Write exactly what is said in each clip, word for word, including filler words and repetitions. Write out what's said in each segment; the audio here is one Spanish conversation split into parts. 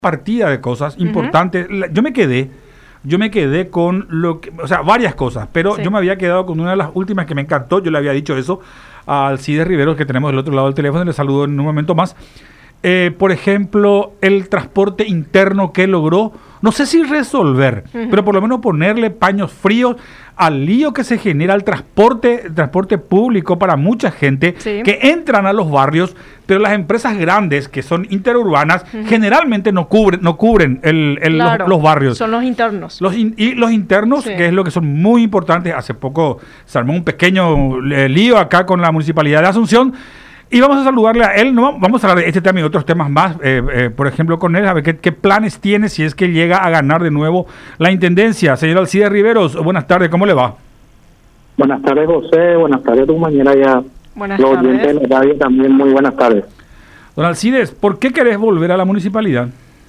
partida de cosas Ujú. importantes. La- Yo me quedé, yo me quedé con lo que, o sea, varias cosas, pero Sí. yo me había quedado con una de las últimas que me encantó. Yo le había dicho eso a Alcides Rivero, que tenemos del otro lado del teléfono, y le saludo en un momento más. Eh, por ejemplo, el transporte interno que logró, no sé si resolver, Ujú. pero por lo menos ponerle paños fríos al lío que se genera el transporte, el transporte público para mucha gente Sí. que entran a los barrios, pero las empresas grandes que son interurbanas Ujú. generalmente no cubren, no cubren el- el- los- Claro, los, barrios. Son los internos. Los in- y los internos, Sí. que es lo que son muy importantes. Hace poco se armó un pequeño eh, lío acá con la Municipalidad de Asunción. Y vamos a saludarle a él. No, vamos a hablar de este tema y otros temas más, eh, eh, por ejemplo, con él, a ver qué, qué planes tiene si es que llega a ganar de nuevo la Intendencia. Señor Alcides Riveros, buenas tardes, ¿cómo le va? Buenas tardes, José. Buenas tardes a tu compañera ya. Buenas Los oyentes tardes. de la radio también, muy buenas tardes. Don Alcides, ¿por qué querés volver a la municipalidad?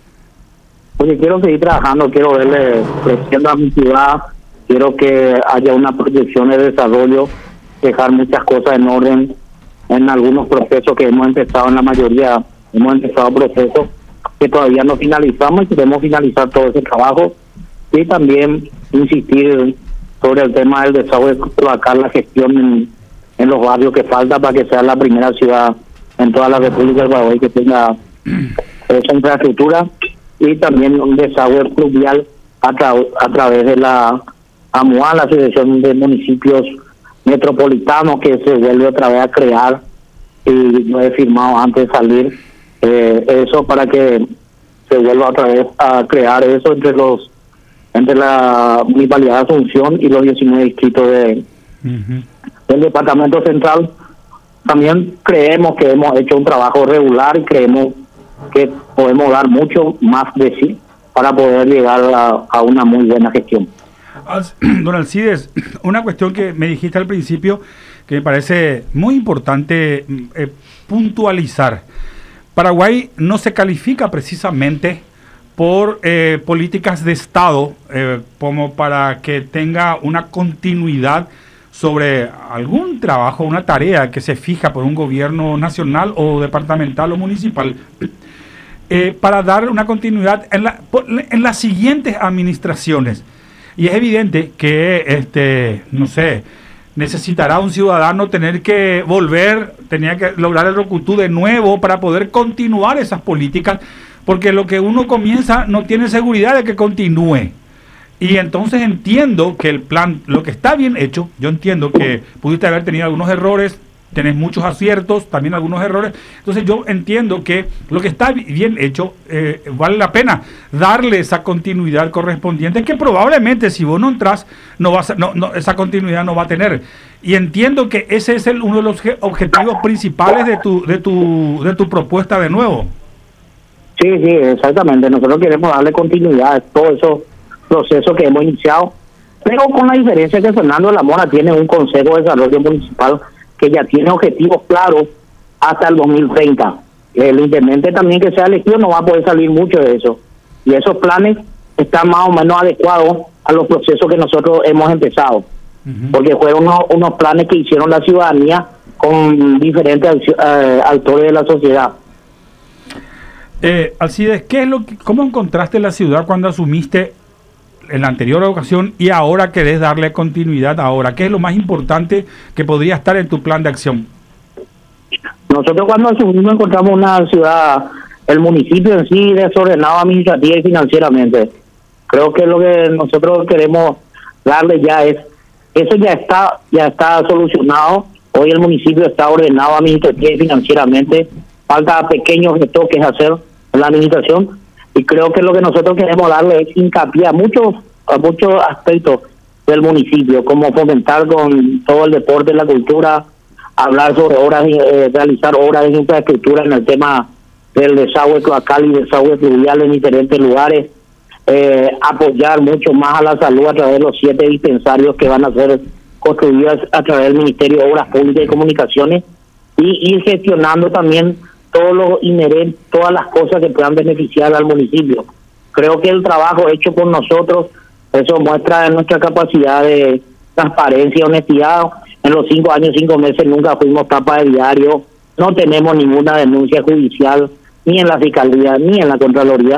Oye, quiero seguir trabajando, quiero verle creciendo a mi ciudad, quiero que haya una proyección de desarrollo, dejar muchas cosas en orden en algunos procesos que hemos empezado, en la mayoría hemos empezado procesos que todavía no finalizamos y queremos finalizar todo ese trabajo y también insistir sobre el tema del desagüe cloacal, la gestión en, en los barrios que falta para que sea la primera ciudad en toda la República del Paraguay que tenga esa infraestructura y también un desagüe pluvial a, tra- a través de la AMUA, la Asociación de Municipios Metropolitanos, que se vuelve otra vez a crear, y yo he firmado antes de salir eh, eso para que se vuelva otra vez a crear eso entre los entre la Municipalidad de Asunción y los diecinueve distritos de, Ujú. del Departamento Central. También creemos que hemos hecho un trabajo regular y creemos que podemos dar mucho más de sí para poder llegar a, a una muy buena gestión. Al- Don Alcides, una cuestión que me dijiste al principio que me parece muy importante mm, eh, puntualizar. Paraguay no se califica precisamente por eh, políticas de Estado eh, como para que tenga una continuidad sobre algún trabajo, una tarea que se fija por un gobierno nacional o departamental o municipal, eh, para dar una continuidad en, la, por- en las siguientes administraciones. Y es evidente que, este, no sé, necesitará un ciudadano tener que volver, tenía que lograr el ROCUTU de nuevo para poder continuar esas políticas, porque lo que uno comienza no tiene seguridad de que continúe. Y entonces entiendo que el plan, lo que está bien hecho, yo entiendo que pudiste haber tenido algunos errores, tenés muchos aciertos, también algunos errores. Entonces yo entiendo que lo que está bi- bien hecho, eh, vale la pena darle esa continuidad correspondiente, que probablemente si vos no entras, no vas a- no, no, esa continuidad no va a tener. Y entiendo que ese es el, uno de los obje- objetivos principales de tu, de tu, de tu propuesta de nuevo. Sí, sí, exactamente. Nosotros queremos darle continuidad a todos esos procesos que hemos iniciado, pero con la diferencia que Fernando de la Mora tiene un Consejo de Desarrollo Municipal que ya tiene objetivos claros hasta el dos mil treinta. El intendente también que sea elegido no va a poder salir mucho de eso. Y esos planes están más o menos adecuados a los procesos que nosotros hemos empezado, Ujú. porque fueron unos, unos planes que hicieron la ciudadanía con diferentes accio- eh, actores de la sociedad. Eh, Alcides, ¿qué es lo que, ¿cómo encontraste la ciudad cuando asumiste en la anterior ocasión y ahora querés darle continuidad ahora? ¿Qué es lo más importante que podría estar en tu plan de acción? Nosotros cuando asumimos encontramos una ciudad, el municipio en sí desordenado administrativa y financieramente. Creo que lo que nosotros queremos darle ya es, eso ya está, ya está solucionado. Hoy el municipio está ordenado administrativa y financieramente. Falta pequeños retoques hacer en la administración y creo que lo que nosotros queremos darle es hincapié a muchos, a muchos aspectos del municipio, como fomentar con todo el deporte, la cultura, hablar sobre obras, eh, realizar obras de infraestructura en el tema del desagüe cloacal y desagüe pluvial en diferentes lugares, eh, apoyar mucho más a la salud a través de los siete dispensarios que van a ser construidos a través del Ministerio de Obras Públicas y Comunicaciones y ir gestionando también todo lo inherente, todas las cosas que puedan beneficiar al municipio. Creo que el trabajo hecho por nosotros, eso muestra nuestra capacidad de transparencia y honestidad. En los cinco años, cinco meses nunca fuimos tapa de diario, no tenemos ninguna denuncia judicial, ni en la Fiscalía, ni en la Contraloría.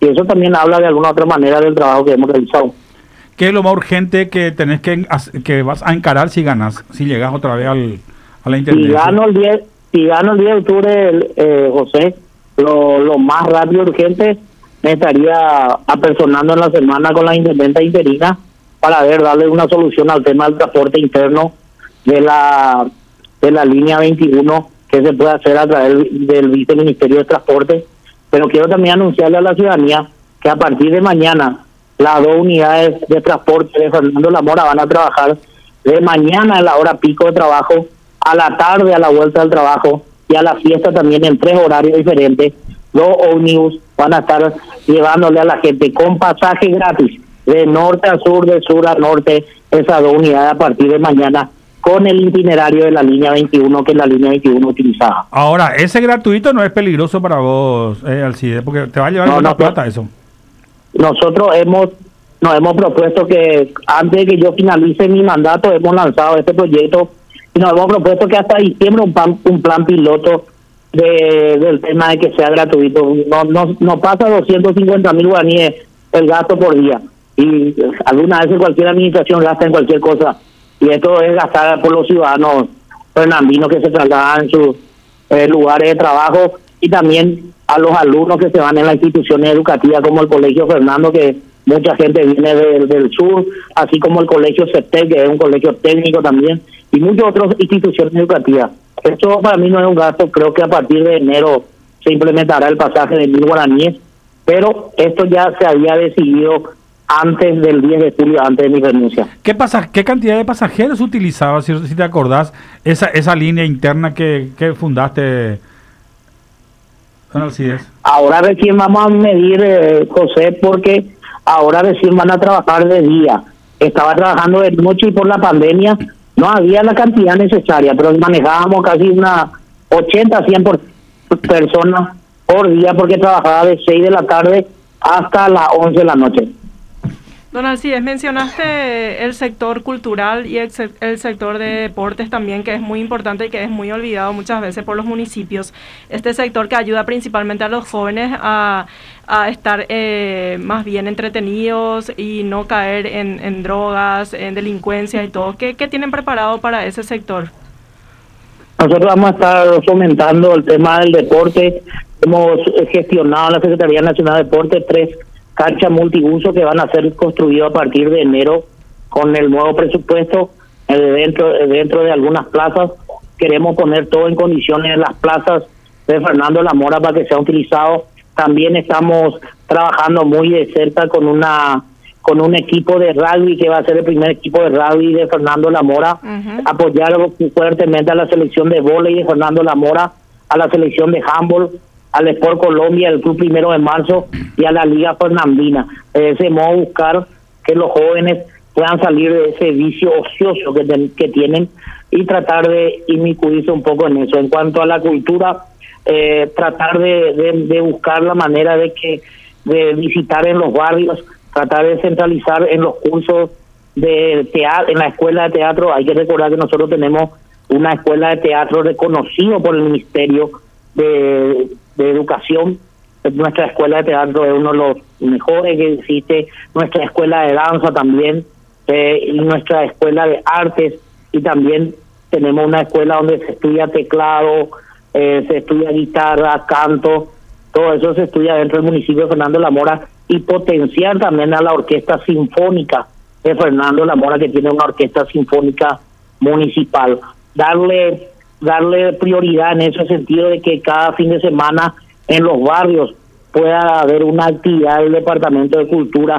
Y eso también habla de alguna otra manera del trabajo que hemos realizado. ¿Qué es lo más urgente que tenés que, que vas a encarar si ganas, si llegas otra vez al, a la intendencia? Si gano el diez, si gano el diez de octubre, eh, José, lo, lo más rápido y urgente, me estaría apersonando en la semana con la intendenta interina para ver, darle una solución al tema del transporte interno de la de la línea veintiuno, que se puede hacer a través del Viceministerio de Transporte. Pero quiero también anunciarle a la ciudadanía que a partir de mañana las dos unidades de transporte de Fernando La Mora van a trabajar de mañana en la hora pico de trabajo, a la tarde a la vuelta del trabajo y a la fiesta también en tres horarios diferentes. Los ómnibus van a estar llevándole a la gente con pasaje gratis de norte a sur, de sur a norte, esas dos unidades a partir de mañana con el itinerario de la línea veintiuno, que es la línea veintiuno utilizada. Ahora, ese gratuito no es peligroso para vos, eh, Alcides, porque te va a llevar no, mucha no, plata eso. Nosotros hemos nos hemos propuesto que antes de que yo finalice mi mandato hemos lanzado este proyecto y nos hemos propuesto que hasta diciembre un plan, un plan piloto de, del tema de que sea gratuito. No, no, no pasa doscientos cincuenta mil guaraníes el gasto por día. Y alguna vez cualquier administración gasta en cualquier cosa. Y esto es gastar por los ciudadanos fernandinos que se trasladan en sus eh, lugares de trabajo y también a los alumnos que se van en las instituciones educativas como el Colegio Fernando, que mucha gente viene del, del sur, así como el Colegio CETEC, que es un colegio técnico también, y muchas otras instituciones educativas. Esto para mí no es un gasto, creo que a partir de enero se implementará el pasaje de mil guaraníes, pero esto ya se había decidido antes del diez de julio, antes de mi renuncia. ¿Qué pasa? ¿Qué cantidad de pasajeros utilizaba, si, si te acordás, esa esa línea interna que, que fundaste, don Alcides? Ahora recién vamos a medir, eh, José, porque ahora recién van a trabajar de día. Estaba trabajando de noche y por la pandemia no había la cantidad necesaria, pero manejábamos casi una ochenta a cien por personas por día porque trabajaba de seis de la tarde hasta las once de la noche. Don Alcides, mencionaste el sector cultural y el, el sector de deportes también, que es muy importante y que es muy olvidado muchas veces por los municipios. Este sector que ayuda principalmente a los jóvenes a, a estar eh, más bien entretenidos y no caer en, en drogas, en delincuencia y todo. ¿Qué, qué tienen preparado para ese sector? Nosotros vamos a estar fomentando el tema del deporte. Hemos gestionado en la Secretaría Nacional de Deporte tres canchas multiuso que van a ser construidas a partir de enero con el nuevo presupuesto. Eh, dentro dentro de algunas plazas queremos poner todo en condiciones en las plazas de Fernando La Mora para que sea utilizado. También estamos trabajando muy de cerca con una con un equipo de rugby que va a ser el primer equipo de rugby de Fernando La Mora, uh-huh. apoyar fuertemente a la selección de vóley de Fernando La Mora, a la selección de handball, al Sport Colombia, el Club Primero de Marzo y a la Liga Fernandina. De ese modo buscar que los jóvenes puedan salir de ese vicio ocioso que, ten, que tienen y tratar de inmiscuirse un poco en eso. En cuanto a la cultura, eh, tratar de, de, de buscar la manera de que de visitar en los barrios, tratar de centralizar en los cursos de teatro, en la escuela de teatro. Hay que recordar que nosotros tenemos una escuela de teatro reconocido por el Ministerio de, de Educación. Nuestra escuela de teatro es uno de los mejores que existe, nuestra escuela de danza también, eh, y nuestra escuela de artes, y también tenemos una escuela donde se estudia teclado, eh, se estudia guitarra, canto, todo eso se estudia dentro del municipio de Fernando La Mora, y potenciar también a la Orquesta Sinfónica de Fernando La Mora, que tiene una orquesta sinfónica municipal. Darle darle prioridad en ese sentido de que cada fin de semana en los barrios pueda haber una actividad del Departamento de Cultura,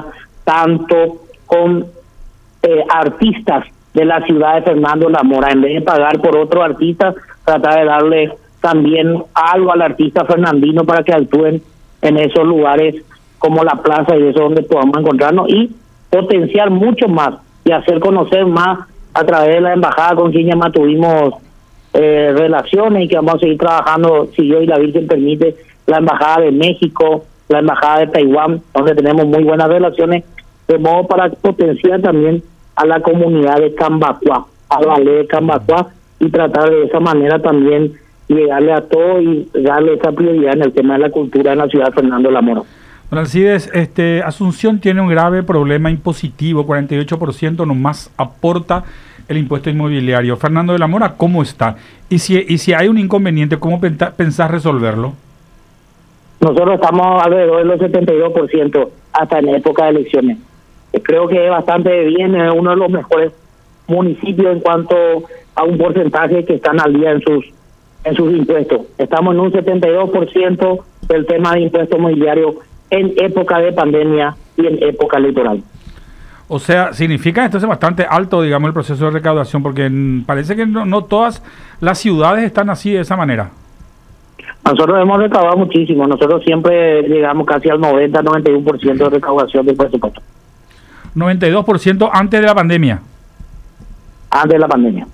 tanto con eh, artistas de la ciudad de Fernando La Mora. En vez de pagar por otro artista, tratar de darle también algo al artista fernandino para que actúen en esos lugares como la plaza y eso donde podamos encontrarnos, y potenciar mucho más y hacer conocer más a través de la embajada con quien ya mantuvimos eh, relaciones y que vamos a seguir trabajando, si Dios y la Virgen permite, la embajada de México, la embajada de Taiwán, donde tenemos muy buenas relaciones, de modo para potenciar también a la comunidad de Cambacuá, a la ley de Cambacuá, y tratar de esa manera también llegarle a todo y darle esa prioridad en el tema de la cultura en la ciudad de Fernando La Mora. Don Alcides, este, Asunción tiene un grave problema impositivo, cuarenta y ocho por ciento nomás aporta el impuesto inmobiliario. Fernando de la Mora, ¿cómo está? Y si, y si hay un inconveniente, ¿cómo pensás resolverlo? Nosotros estamos alrededor de los setenta y dos por ciento hasta en época de elecciones. Creo que es bastante bien, es uno de los mejores municipios en cuanto a un porcentaje que están al día en sus en sus impuestos. Estamos en un setenta y dos por ciento del tema de impuestos inmobiliarios en época de pandemia y en época electoral. O sea, significa entonces bastante alto, digamos, el proceso de recaudación, porque parece que no, no todas las ciudades están así de esa manera. Nosotros hemos recaudado muchísimo, nosotros siempre llegamos casi al noventa a noventa y uno por ciento de recaudación del presupuesto. noventa y dos por ciento antes de la pandemia. Antes de la pandemia.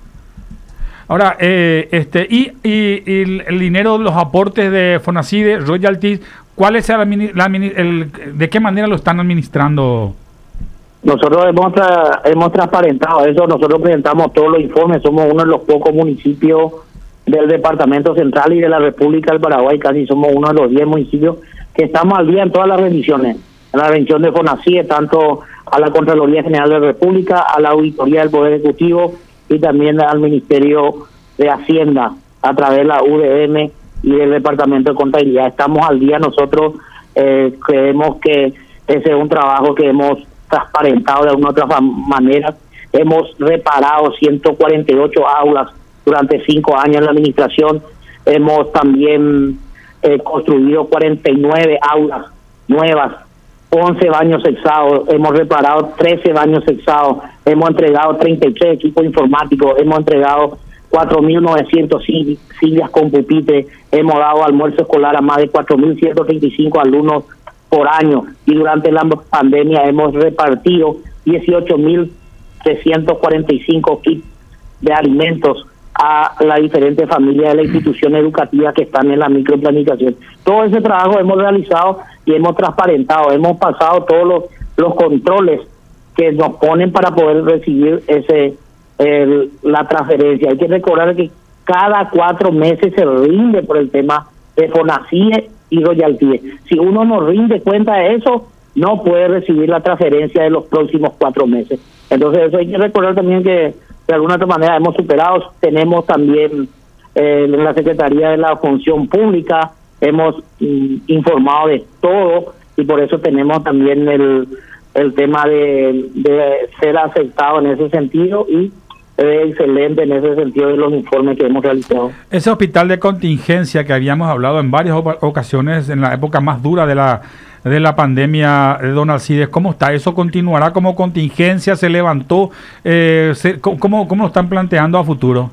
Ahora, eh, este y, y, y el, el dinero, los aportes de Fonacide, royalties, ¿cuál es el, la, el, de qué manera lo están administrando? Nosotros hemos tra hemos transparentado eso, nosotros presentamos todos los informes, somos uno de los pocos municipios del Departamento Central y de la República del Paraguay, casi somos uno de los diez municipios que estamos al día en todas las rendiciones, en la rendición de Fonacide, tanto a la Contraloría General de la República, a la Auditoría del Poder Ejecutivo y también al Ministerio de Hacienda a través de la U D M y del Departamento de Contabilidad. Estamos al día, nosotros eh, creemos que ese es un trabajo que hemos transparentado de alguna otra manera. Hemos reparado ciento cuarenta y ocho aulas durante cinco años en la administración. Hemos también eh, construido cuarenta y nueve aulas nuevas, once baños sexados, hemos reparado trece baños sexados, hemos entregado treinta y tres equipos informáticos, hemos entregado cuatro mil novecientas sillas con pupitre, hemos dado almuerzo escolar a más de cuatro mil ciento treinta y cinco alumnos por año, y durante la pandemia hemos repartido dieciocho mil trescientos cuarenta y cinco kits de alimentos a las diferentes familias de la institución educativa que están en la microplanificación. Todo ese trabajo hemos realizado y hemos transparentado, hemos pasado todos los, los controles que nos ponen para poder recibir ese el, la transferencia. Hay que recordar que cada cuatro meses se rinde por el tema de Fonacide y royalties. Si uno no rinde cuenta de eso, no puede recibir la transferencia de los próximos cuatro meses. Entonces eso hay que recordar también que de alguna otra manera hemos superado. Tenemos también eh, en la Secretaría de la Función Pública, hemos mm, informado de todo y por eso tenemos también el, el tema de, de ser aceptado en ese sentido y es excelente en ese sentido de los informes que hemos realizado. Ese hospital de contingencia que habíamos hablado en varias ocasiones en la época más dura de la de la pandemia, don Alcides, ¿cómo está? ¿Eso continuará como contingencia? ¿Se levantó? Eh, se, ¿cómo, ¿Cómo lo están planteando a futuro?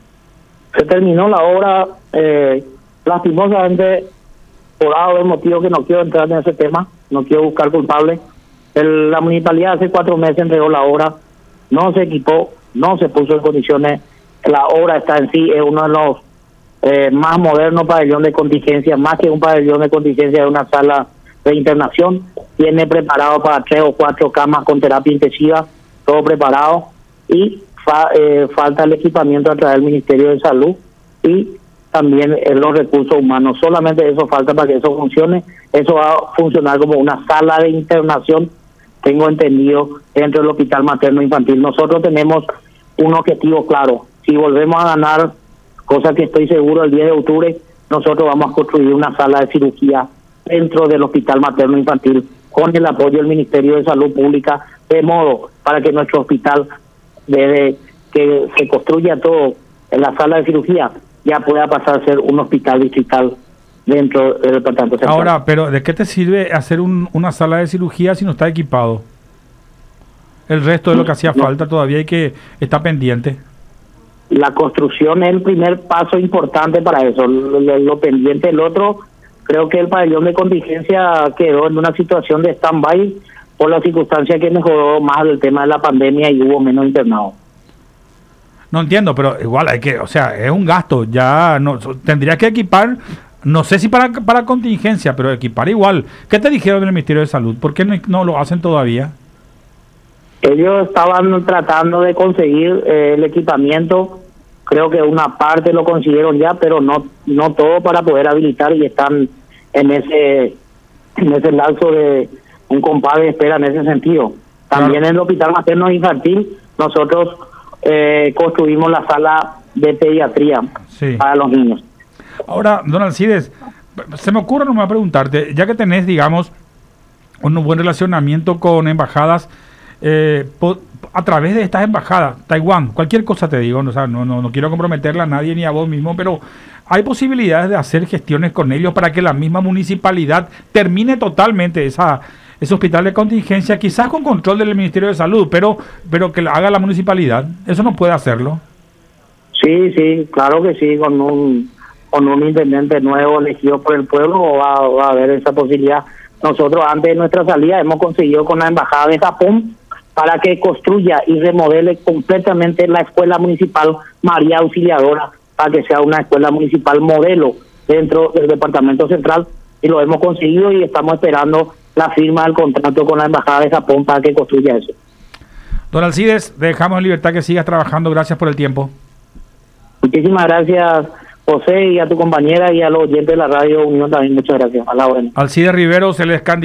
Se terminó la obra, eh, lastimosamente, por A o B motivo que no quiero entrar en ese tema, no quiero buscar culpables. El, la municipalidad hace cuatro meses entregó la obra, no se equipó, no se puso en condiciones. La obra está en sí, es uno de los eh, más modernos pabellones de contingencia, más que un pabellón de contingencia, de una sala de internación. Tiene preparado para tres o cuatro camas con terapia intensiva, todo preparado, y fa, eh, falta el equipamiento a través del Ministerio de Salud y también eh, los recursos humanos. Solamente eso falta para que eso funcione. Eso va a funcionar como una sala de internación, tengo entendido, dentro del Hospital Materno Infantil. Nosotros tenemos un objetivo claro. Si volvemos a ganar, cosa que estoy seguro el diez de octubre, nosotros vamos a construir una sala de cirugía dentro del Hospital Materno Infantil con el apoyo del Ministerio de Salud Pública, de modo para que nuestro hospital, desde que se construya todo en la sala de cirugía, ya pueda pasar a ser un hospital distrital dentro del Departamento Central. Ahora, pero ¿de qué te sirve hacer un, una sala de cirugía si no está equipado? El resto de lo que hacía no. falta todavía y que está pendiente. La construcción es el primer paso importante para eso. Lo, lo, lo pendiente, el otro, creo que el pabellón de contingencia quedó en una situación de stand-by por la circunstancia que mejoró más el tema de la pandemia y hubo menos internados. No entiendo, pero igual hay que, o sea, es un gasto. Ya no tendría que equipar, no sé si para para contingencia, pero equipar igual. ¿Qué te dijeron del Ministerio de Salud? ¿Por qué no, no lo hacen todavía? Ellos estaban tratando de conseguir eh, el equipamiento. Creo que una parte lo consiguieron ya, pero no no todo para poder habilitar y están en ese en ese lapso de un compás de espera en ese sentido. También claro. En el Hospital Materno Infantil nosotros eh, construimos la sala de pediatría sí. para los niños. Ahora, don Alcides, se me ocurre nomás preguntarte, ya que tenés, digamos, un buen relacionamiento con embajadas, eh, a través de estas embajadas, Taiwán, cualquier cosa te digo, no, o sea, no, no, no quiero comprometerla a nadie ni a vos mismo, pero hay posibilidades de hacer gestiones con ellos para que la misma municipalidad termine totalmente esa ese hospital de contingencia, quizás con control del Ministerio de Salud, pero pero que lo haga la municipalidad. Eso no puede hacerlo. Sí, sí, claro que sí, con un con un intendente nuevo elegido por el pueblo va, va a haber esa posibilidad. Nosotros antes de nuestra salida hemos conseguido con la embajada de Japón para que construya y remodele completamente la escuela municipal María Auxiliadora, para que sea una escuela municipal modelo dentro del departamento central, y lo hemos conseguido y estamos esperando la firma del contrato con la embajada de Japón para que construya eso. Don Alcides, dejamos en libertad que sigas trabajando. Gracias por el tiempo. Muchísimas gracias, José, y a tu compañera y a los oyentes de la radio Unión también. Muchas gracias. A la hora. Alcides Riveros, el escándalo.